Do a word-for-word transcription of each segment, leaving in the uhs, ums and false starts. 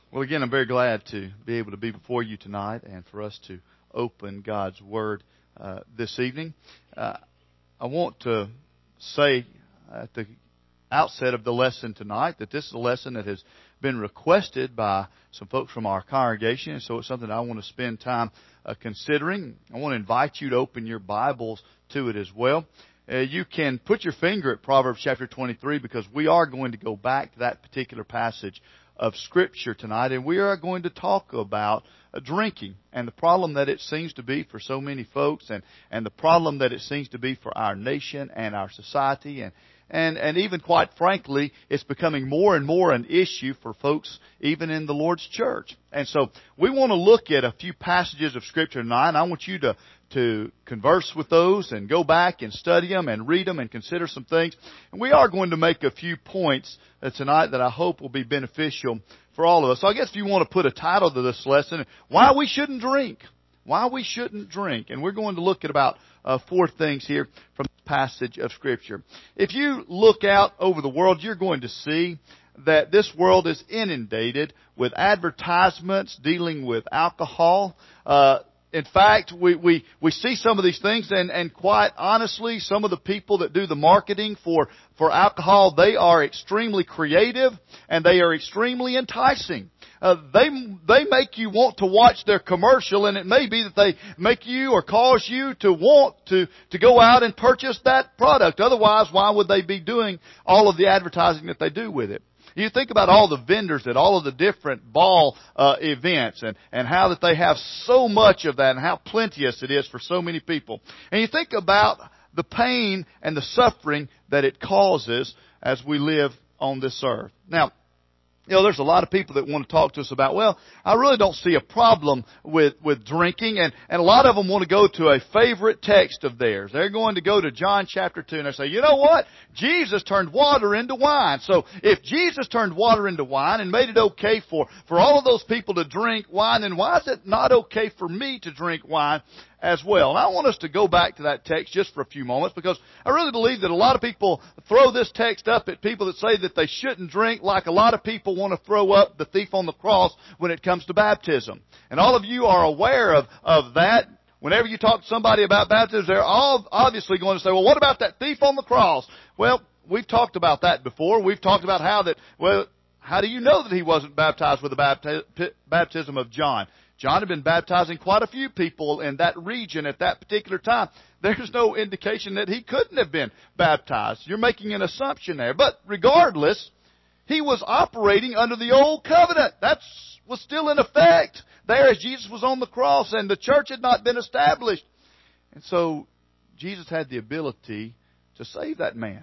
Well, again, I'm very glad to be able to be before you tonight and for us to open God's Word uh, this evening. Uh, I want to say at the outset of the lesson tonight that this is a lesson that has been requested by some folks from our congregation, and so it's something I want to spend time uh, considering. I want to invite you to open your Bibles to it as well. Uh, you can put your finger at Proverbs chapter twenty-three because we are going to go back to that particular passage of Scripture tonight, and we are going to talk about uh, drinking and the problem that it seems to be for so many folks, and, and the problem that it seems to be for our nation and our society, and And, and even quite frankly, it's becoming more and more an issue for folks even in the Lord's church. And so we want to look at a few passages of Scripture tonight, and I want you to, to converse with those and go back and study them and read them and consider some things. And we are going to make a few points tonight that I hope will be beneficial for all of us. So I guess if you want to put a title to this lesson, Why We Shouldn't Drink. Why we shouldn't drink. And we're going to look at about uh, four things here from the passage of Scripture. If you look out over the world, you're going to see that this world is inundated with advertisements dealing with alcohol. Uh, in fact, we, we, we see some of these things, and, and quite honestly, some of the people that do the marketing for, for alcohol, they are extremely creative and they are extremely enticing. Uh, they they make you want to watch their commercial, and it may be that they make you or cause you to want to, to go out and purchase that product. Otherwise, why would they be doing all of the advertising that they do with it? You think about all the vendors at all of the different ball uh, events and, and how that they have so much of that and how plenteous it is for so many people. And you think about the pain and the suffering that it causes as we live on this earth. Now, you know, there's a lot of people that want to talk to us about, well, I really don't see a problem with, with drinking. And, and a lot of them want to go to a favorite text of theirs. They're going to go to John chapter two and they say, you know what? Jesus turned water into wine. So if Jesus turned water into wine and made it okay for, for all of those people to drink wine, then why is it not okay for me to drink wine as well? And I want us to go back to that text just for a few moments, because I really believe that a lot of people throw this text up at people that say that they shouldn't drink, like a lot of people want to throw up the thief on the cross when it comes to baptism. And all of you are aware of, of that. Whenever you talk to somebody about baptism, they're all obviously going to say, well, what about that thief on the cross? Well, we've talked about that before. We've talked about how that, well, how do you know that he wasn't baptized with the bapti- baptism of John? John had been baptizing quite a few people in that region at that particular time. There's no indication that he couldn't have been baptized. You're making an assumption there. But regardless, he was operating under the old covenant. That was still in effect there as Jesus was on the cross, and the church had not been established. And so Jesus had the ability to save that man.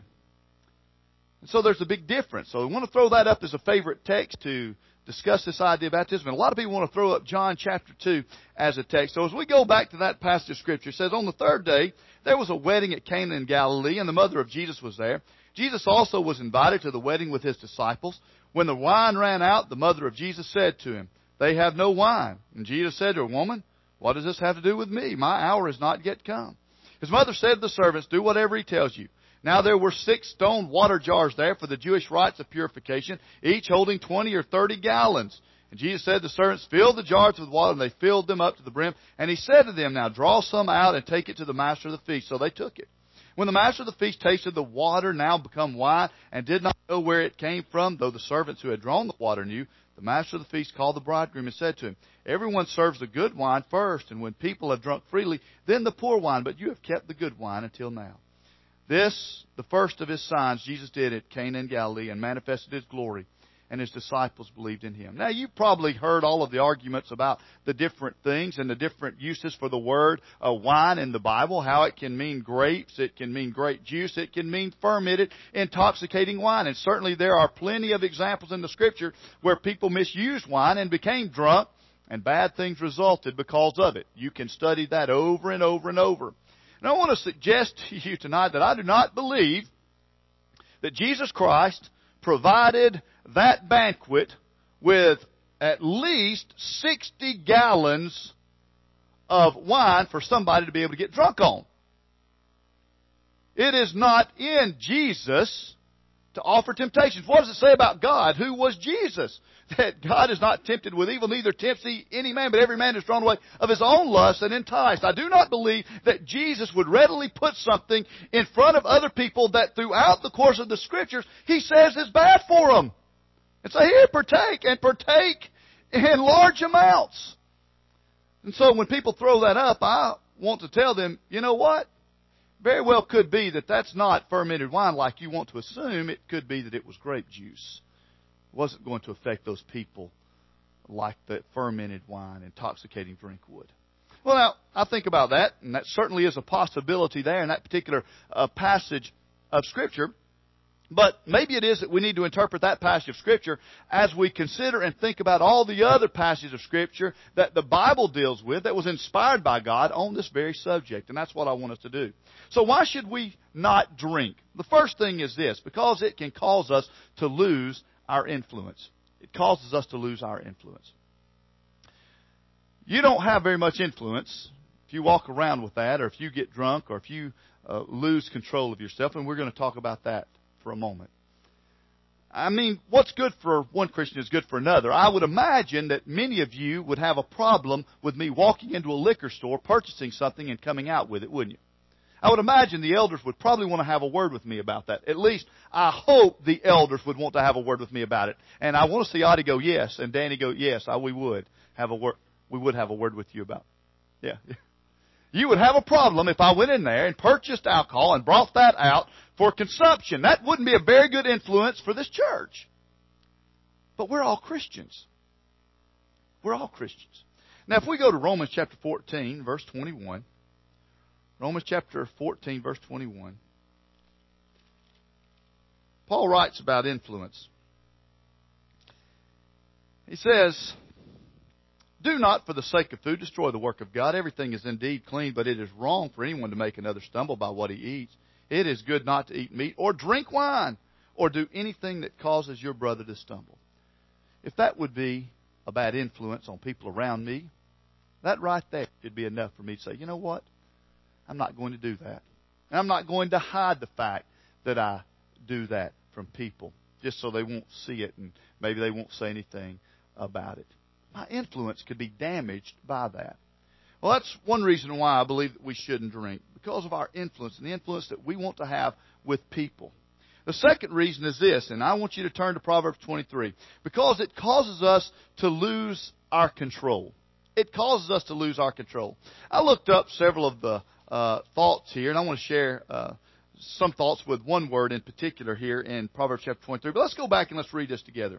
And so there's a big difference. So we want to throw that up as a favorite text to discuss this idea of baptism. And a lot of people want to throw up John chapter two as a text. So as we go back to that passage of Scripture, it says, on the third day, there was a wedding at Cana in Galilee, and the mother of Jesus was there. Jesus also was invited to the wedding with his disciples. When the wine ran out, the mother of Jesus said to him, they have no wine. And Jesus said to her, woman, what does this have to do with me? My hour has not yet come. His mother said to the servants, do whatever he tells you. Now there were six stone water jars there for the Jewish rites of purification, each holding twenty or thirty gallons. And Jesus said to the servants, fill the jars with water, and they filled them up to the brim. And he said to them, now draw some out and take it to the master of the feast. So they took it. When the master of the feast tasted the water now become wine and did not know where it came from, though the servants who had drawn the water knew, the master of the feast called the bridegroom and said to him, everyone serves the good wine first, and when people have drunk freely, then the poor wine, but you have kept the good wine until now. This, the first of his signs, Jesus did at Cana in Galilee and manifested his glory, and his disciples believed in him. Now, you've probably heard all of the arguments about the different things and the different uses for the word uh, wine in the Bible, how it can mean grapes, it can mean grape juice, it can mean fermented, intoxicating wine. And certainly there are plenty of examples in the Scripture where people misused wine and became drunk, and bad things resulted because of it. You can study that over and over and over. And I want to suggest to you tonight that I do not believe that Jesus Christ provided that banquet with at least sixty gallons of wine for somebody to be able to get drunk on. It is not in Jesus to offer temptations. What does it say about God? Who was Jesus? that God is not tempted with evil, neither tempts he any man, but every man is drawn away of his own lust and enticed. I do not believe that Jesus would readily put something in front of other people that throughout the course of the Scriptures he says is bad for them. And say, here, partake, and partake in large amounts. And so when people throw that up, I want to tell them, you know what? Very well could be that that's not fermented wine like you want to assume. It could be that it was grape juice. It wasn't going to affect those people like the fermented wine, intoxicating drink would. Well, now, I think about that, and that certainly is a possibility there in that particular uh, passage of Scripture. But maybe it is that we need to interpret that passage of Scripture as we consider and think about all the other passages of Scripture that the Bible deals with that was inspired by God on this very subject. And that's what I want us to do. So why should we not drink? The first thing is this, because it can cause us to lose our influence. It causes us to lose our influence. You don't have very much influence if you walk around with that, or if you get drunk, or if you uh, lose control of yourself. And we're going to talk about that for a moment. I mean, what's good for one Christian is good for another. I would imagine that many of you would have a problem with me walking into a liquor store, purchasing something, and coming out with it, wouldn't you? I would imagine the elders would probably want to have a word with me about that. At least, I hope the elders would want to have a word with me about it. And I want to see Audie go, yes, and Danny go, yes, I, we would have a word. We would have a word with you about it. Yeah. You would have a problem if I went in there and purchased alcohol and brought that out for consumption. That wouldn't be a very good influence for this church. But we're all Christians. We're all Christians. Now, if we go to Romans chapter fourteen, verse twenty-one. Romans chapter fourteen, verse twenty-one. Paul writes about influence. He says, do not, for the sake of food, destroy the work of God. Everything is indeed clean, but it is wrong for anyone to make another stumble by what he eats. It is good not to eat meat or drink wine or do anything that causes your brother to stumble. If that would be a bad influence on people around me, that right there should be enough for me to say, you know what? I'm not going to do that. And I'm not going to hide the fact that I do that from people just so they won't see it and maybe they won't say anything about it. My influence could be damaged by that. Well, that's one reason why I believe that we shouldn't drink, because of our influence and the influence that we want to have with people. The second reason is this, and I want you to turn to Proverbs twenty-three, because it causes us to lose our control. It causes us to lose our control. I looked up several of the uh, thoughts here, and I want to share uh, some thoughts with one word in particular here in Proverbs chapter twenty-three. But let's go back and let's read this together.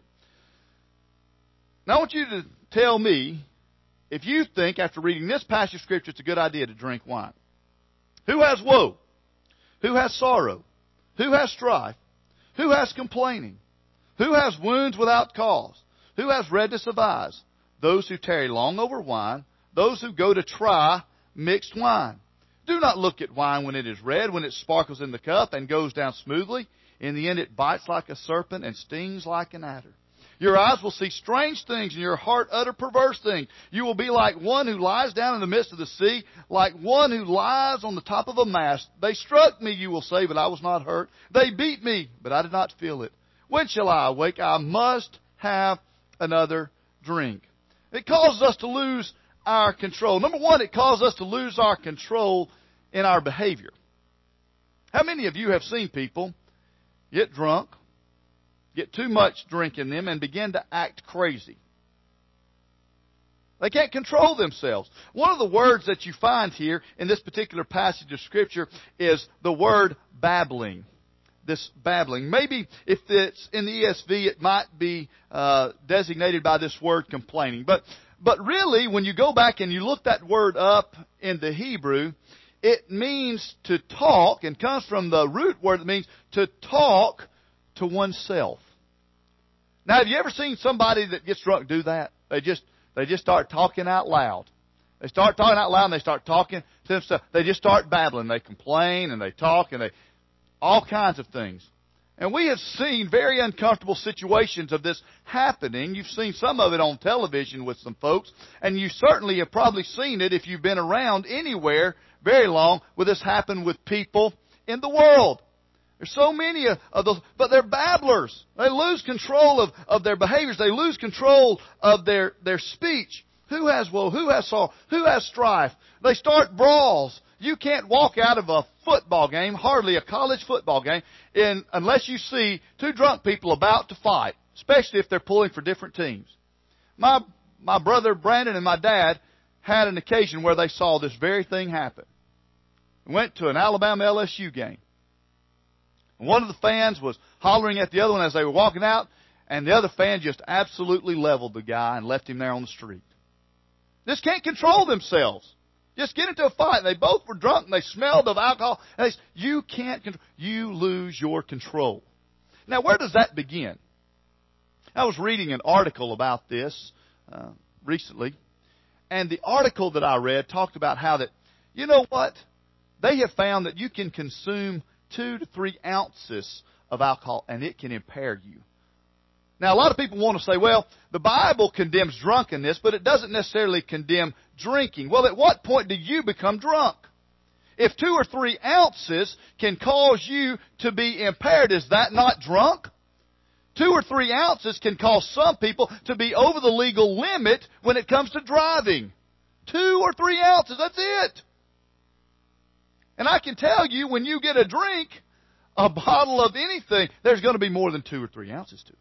Now I want you to tell me if you think, after reading this passage of Scripture, it's a good idea to drink wine. Who has woe? Who has sorrow? Who has strife? Who has complaining? Who has wounds without cause? Who has redness of eyes? Those who tarry long over wine, those who go to try mixed wine. Do not look at wine when it is red, when it sparkles in the cup and goes down smoothly. In the end it bites like a serpent and stings like an adder. Your eyes will see strange things, and your heart utter perverse things. You will be like one who lies down in the midst of the sea, like one who lies on the top of a mast. They struck me, you will say, but I was not hurt. They beat me, but I did not feel it. When shall I awake? I must have another drink. It causes us to lose our control. Number one, it causes us to lose our control in our behavior. How many of you have seen people get drunk, get too much drink in them, and begin to act crazy? They can't control themselves. One of the words that you find here in this particular passage of Scripture is the word babbling. This babbling. Maybe if it's in the E S V, it might be uh, designated by this word complaining. But but really, when you go back and you look that word up in the Hebrew, it means to talk, and comes from the root word that means to talk to oneself. Now, have you ever seen somebody that gets drunk do that? They just they just start talking out loud. They start talking out loud and they start talking to themselves. They just start babbling. They complain and they talk and they all kinds of things. And we have seen very uncomfortable situations of this happening. You've seen some of it on television with some folks, and you certainly have probably seen it if you've been around anywhere very long, where this happen with people in the world. There's so many of those, but they're babblers. They lose control of, of their behaviors. They lose control of their, their speech. Who has woe? Who has sorrow? Who has strife? They start brawls. You can't walk out of a football game, hardly a college football game, in, unless you see two drunk people about to fight, especially if they're pulling for different teams. My, my brother Brandon and my dad had an occasion where they saw this very thing happen. We went to an Alabama L S U game. And one of the fans was hollering at the other one as they were walking out, and the other fan just absolutely leveled the guy and left him there on the street. Just can't control themselves. Just get into a fight. They both were drunk and they smelled of alcohol. And they said, you can't control. You lose your control. Now, where does that begin? I was reading an article about this uh, recently, and the article that I read talked about how that, you know what? They have found that you can consume two to three ounces of alcohol and it can impair you. Now, a lot of people want to say, well, the Bible condemns drunkenness, but it doesn't necessarily condemn drinking. Well, at what point do you become drunk? If two or three ounces can cause you to be impaired, is that not drunk? Two or three ounces can cause some people to be over the legal limit when it comes to driving. Two or three ounces, that's it. And I can tell you, when you get a drink, a bottle of anything, there's going to be more than two or three ounces to it.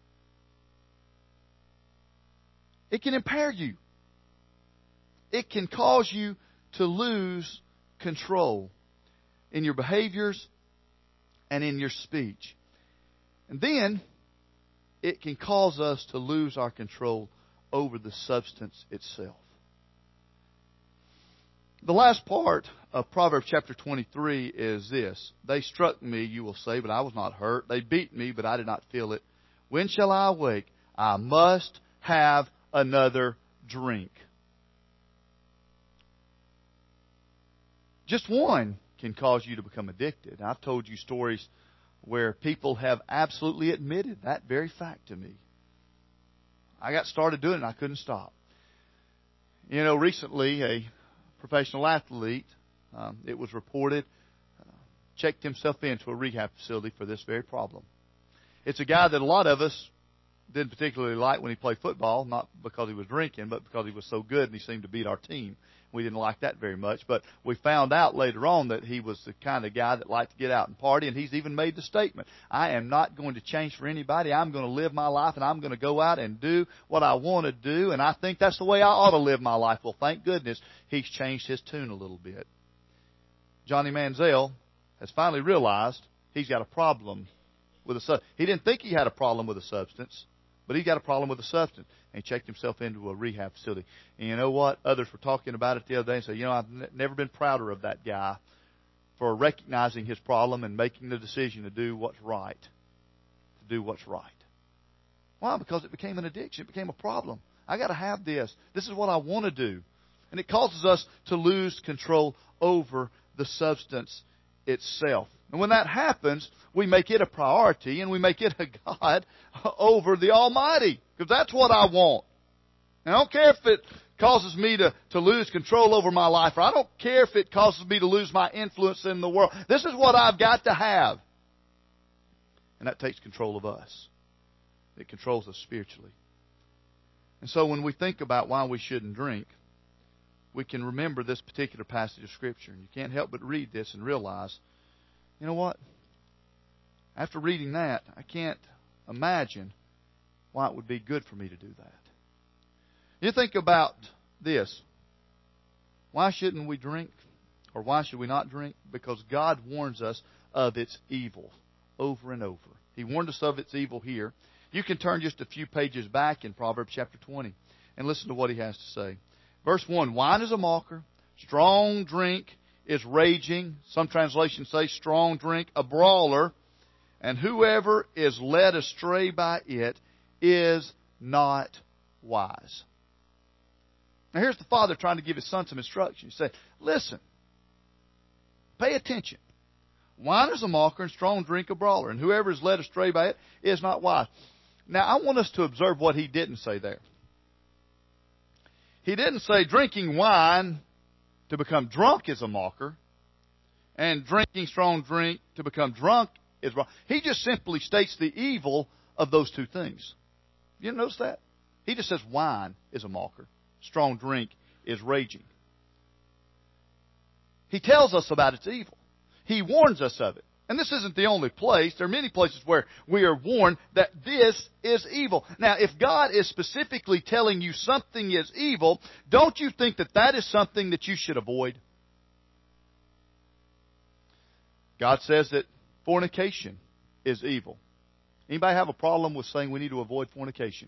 It can impair you. It can cause you to lose control in your behaviors and in your speech. And then it can cause us to lose our control over the substance itself. The last part of Proverbs chapter twenty-three is this. They struck me, you will say, but I was not hurt. They beat me, but I did not feel it. When shall I awake? I must have another drink. Just one can cause you to become addicted. I've told you stories where people have absolutely admitted that very fact to me. I got started doing it and I couldn't stop. You know, recently a professional athlete, um, it was reported, uh, checked himself into a rehab facility for this very problem. It's a guy that a lot of us didn't particularly like when he played football, not because he was drinking, but because he was so good and he seemed to beat our team. We didn't like that very much, but we found out later on that he was the kind of guy that liked to get out and party, and he's even made the statement, I am not going to change for anybody. I'm going to live my life, and I'm going to go out and do what I want to do, and I think that's the way I ought to live my life. Well, thank goodness he's changed his tune a little bit. Johnny Manziel has finally realized he's got a problem with a substance. He didn't think he had a problem with a substance, but he got a problem with a substance. And he checked himself into a rehab facility. And you know what? Others were talking about it the other day and said, you know, I've n- never been prouder of that guy for recognizing his problem and making the decision to do what's right. To do what's right. Why? Because it became an addiction. It became a problem. I got to have this. This is what I want to do. And it causes us to lose control over the substance itself. And when that happens, we make it a priority and we make it a God over the Almighty. Because that's what I want. And I don't care if it causes me to, to lose control over my life, or I don't care if it causes me to lose my influence in the world. This is what I've got to have. And that takes control of us. It controls us spiritually. And so when we think about why we shouldn't drink, we can remember this particular passage of Scripture. And you can't help but read this and realize, you know what? After reading that, I can't imagine why it would be good for me to do that. You think about this. Why shouldn't we drink? Or why should we not drink? Because God warns us of its evil over and over. He warned us of its evil here. You can turn just a few pages back in Proverbs chapter twenty and listen to what he has to say. Verse one, wine is a mocker, strong drink is raging. Some translations say strong drink, a brawler. And whoever is led astray by it is not wise. Now here's the father trying to give his son some instruction. He said, listen, pay attention. Wine is a mocker and strong drink a brawler. And whoever is led astray by it is not wise. Now I want us to observe what he didn't say there. He didn't say drinking wine to become drunk is a mocker, and drinking strong drink to become drunk is wrong. He just simply states the evil of those two things. You notice that? He just says wine is a mocker. Strong drink is raging. He tells us about its evil. He warns us of it. And this isn't the only place. There are many places where we are warned that this is evil. Now, if God is specifically telling you something is evil, don't you think that that is something that you should avoid? God says that fornication is evil. Anybody have a problem with saying we need to avoid fornication?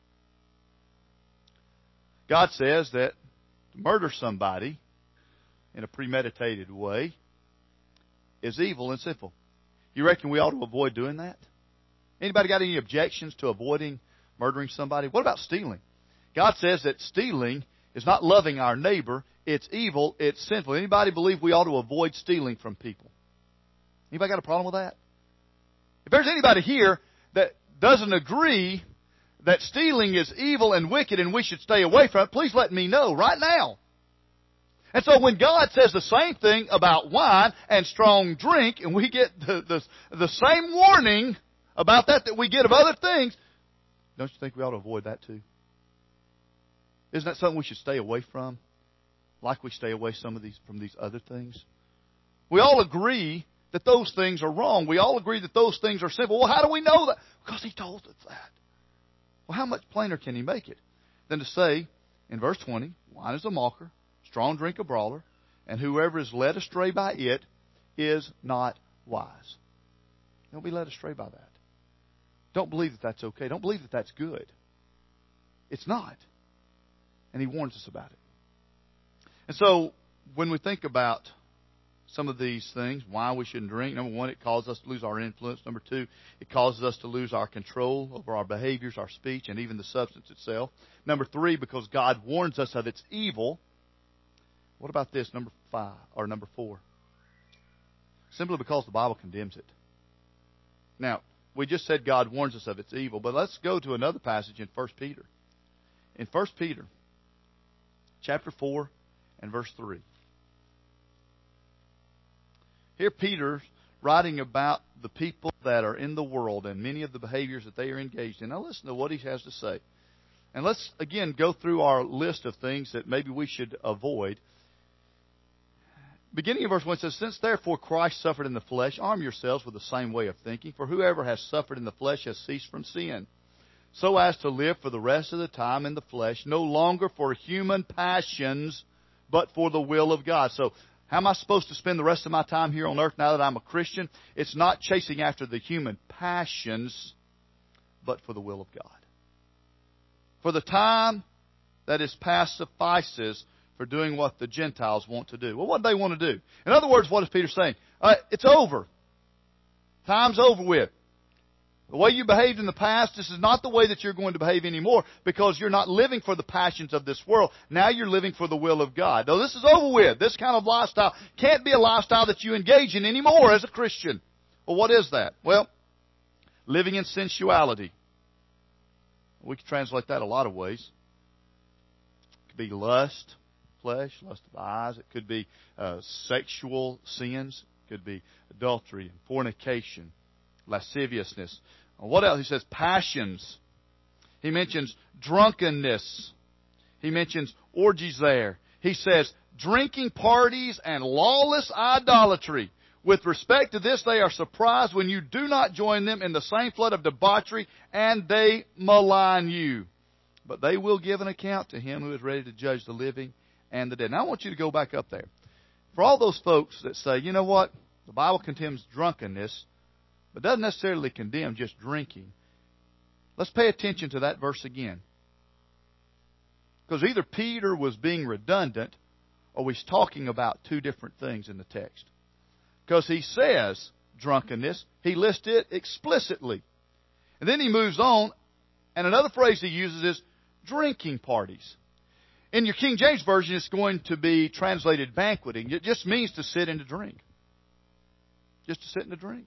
God says that to murder somebody in a premeditated way is evil and sinful. You reckon we ought to avoid doing that? Anybody got any objections to avoiding murdering somebody? What about stealing? God says that stealing is not loving our neighbor. It's evil. It's sinful. Anybody believe we ought to avoid stealing from people? Anybody got a problem with that? If there's anybody here that doesn't agree that stealing is evil and wicked and we should stay away from it, please let me know right now. And so when God says the same thing about wine and strong drink, and we get the, the, the same warning about that that we get of other things, don't you think we ought to avoid that too? Isn't that something we should stay away from? Like we stay away some of these from these other things? We all agree that those things are wrong. We all agree that those things are sinful. Well, how do we know that? Because He told us that. Well, how much plainer can He make it than to say in verse twenty, wine is a mocker, strong drink a brawler, and whoever is led astray by it is not wise. Don't be led astray by that. Don't believe that that's okay. Don't believe that that's good. It's not. And He warns us about it. And so, when we think about some of these things, why we shouldn't drink, number one, it causes us to lose our influence. Number two, it causes us to lose our control over our behaviors, our speech, and even the substance itself. Number three, because God warns us of its evil. What about this, number five, or number four? Simply because the Bible condemns it. Now, we just said God warns us of its evil, but let's go to another passage in First Peter. In First Peter, chapter four and verse three. Here Peter's writing about the people that are in the world and many of the behaviors that they are engaged in. Now listen to what he has to say. And let's, again, go through our list of things that maybe we should avoid. Beginning of verse one, it says, Since therefore Christ suffered in the flesh, arm yourselves with the same way of thinking. For whoever has suffered in the flesh has ceased from sin, so as to live for the rest of the time in the flesh, no longer for human passions, but for the will of God. So, how am I supposed to spend the rest of my time here on earth now that I'm a Christian? It's not chasing after the human passions, but for the will of God. For the time that is past suffices for doing what the Gentiles want to do. Well, what do they want to do? In other words, what is Peter saying? Uh, it's over. Time's over with. The way you behaved in the past, this is not the way that you're going to behave anymore, because you're not living for the passions of this world. Now you're living for the will of God. No, this is over with. This kind of lifestyle can't be a lifestyle that you engage in anymore as a Christian. Well, what is that? Well, living in sensuality. We can translate that a lot of ways. It could be lust, flesh, lust of the eyes. It could be uh, sexual sins. It could be adultery and fornication, lasciviousness. What else? He says passions. He mentions drunkenness. He mentions orgies there. He says drinking parties and lawless idolatry. With respect to this, they are surprised when you do not join them in the same flood of debauchery, and they malign you. But they will give an account to Him who is ready to judge the living and the dead. Now I want you to go back up there. For all those folks that say, you know what, the Bible condemns drunkenness, but doesn't necessarily condemn just drinking. Let's pay attention to that verse again. Because either Peter was being redundant, or he's talking about two different things in the text. Because he says drunkenness, he lists it explicitly. And then he moves on, and another phrase he uses is drinking parties. In your King James Version, it's going to be translated banqueting. It just means to sit and to drink. Just to sit and to drink.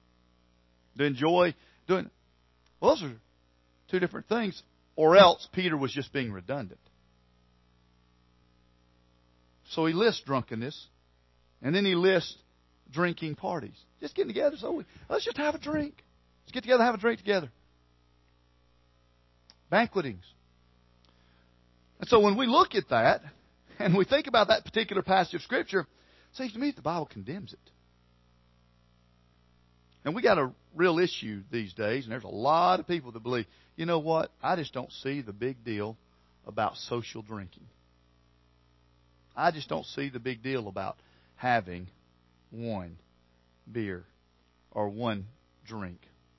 To enjoy doing. Well, those are two different things. Or else Peter was just being redundant. So he lists drunkenness. And then he lists drinking parties. Just getting together. So we, let's just have a drink. Let's get together and have a drink together. Banquetings. And so when we look at that, and we think about that particular passage of Scripture, it seems to me that the Bible condemns it. And we got a real issue these days, and there's a lot of people that believe, you know what, I just don't see the big deal about social drinking. I just don't see the big deal about having one beer or one drink.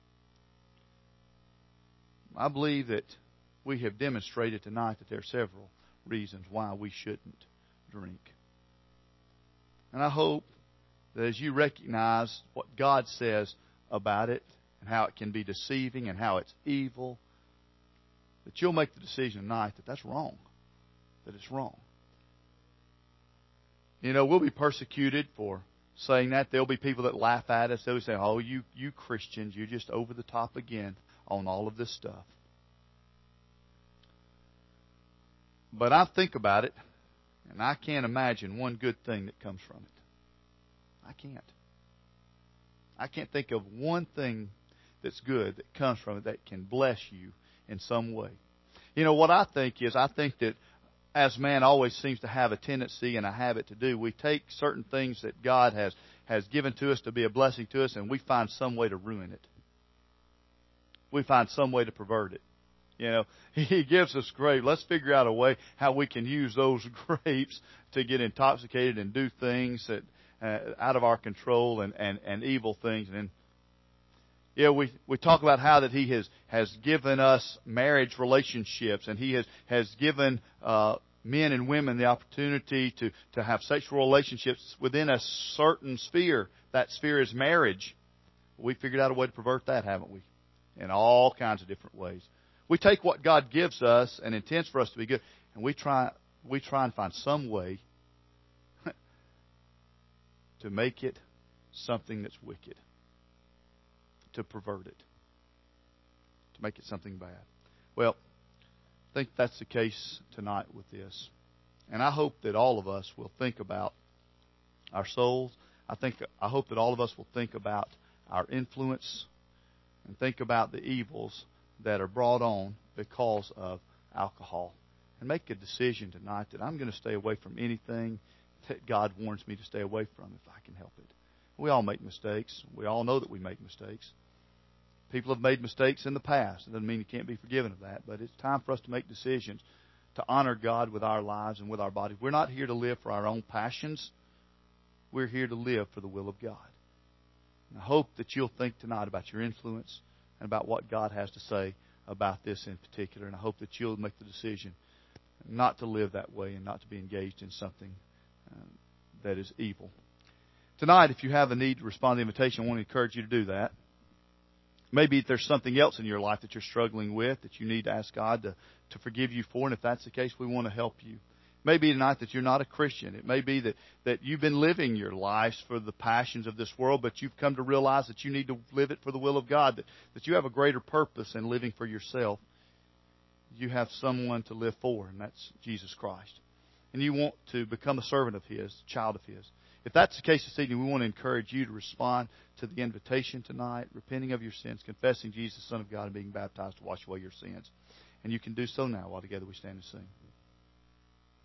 I believe that we have demonstrated tonight that there are several reasons why we shouldn't drink. And I hope that as you recognize what God says about it and how it can be deceiving and how it's evil, that you'll make the decision tonight that that's wrong, that it's wrong. You know, we'll be persecuted for saying that. There'll be people that laugh at us. They'll say, oh, you, you Christians, you're just over the top again on all of this stuff. But I think about it, and I can't imagine one good thing that comes from it. I can't. I can't think of one thing that's good that comes from it that can bless you in some way. You know, what I think is, I think that as man always seems to have a tendency and a habit to do, we take certain things that God has, has given to us to be a blessing to us, and we find some way to ruin it. We find some way to pervert it. You know, He gives us grapes. Let's figure out a way how we can use those grapes to get intoxicated and do things that uh, out of our control and, and, and evil things. And yeah, we we talk about how that He has has given us marriage relationships, and He has has given uh, men and women the opportunity to to have sexual relationships within a certain sphere. That sphere is marriage. We figured out a way to pervert that, haven't we? In all kinds of different ways. We take what God gives us and intends for us to be good, and we try we try and find some way to make it something that's wicked, to pervert it, to make it something bad. Well, I think that's the case tonight with this. And I hope that all of us will think about our souls. I think I hope that all of us will think about our influence and think about the evils that are brought on because of alcohol. And make a decision tonight that I'm going to stay away from anything that God warns me to stay away from if I can help it. We all make mistakes. We all know that we make mistakes. People have made mistakes in the past. It doesn't mean you can't be forgiven of that, but it's time for us to make decisions to honor God with our lives and with our bodies. We're not here to live for our own passions. We're here to live for the will of God. And I hope that you'll think tonight about your influence and about what God has to say about this in particular. And I hope that you'll make the decision not to live that way and not to be engaged in something uh, that is evil. Tonight, if you have a need to respond to the invitation, I want to encourage you to do that. Maybe there's something else in your life that you're struggling with that you need to ask God to, to forgive you for. And if that's the case, we want to help you. It may be tonight that you're not a Christian. It may be that, that you've been living your lives for the passions of this world, but you've come to realize that you need to live it for the will of God, that, that you have a greater purpose in living for yourself. You have someone to live for, and that's Jesus Christ. And you want to become a servant of His, a child of His. If that's the case this evening, we want to encourage you to respond to the invitation tonight, repenting of your sins, confessing Jesus, Son of God, and being baptized to wash away your sins. And you can do so now while together we stand and sing.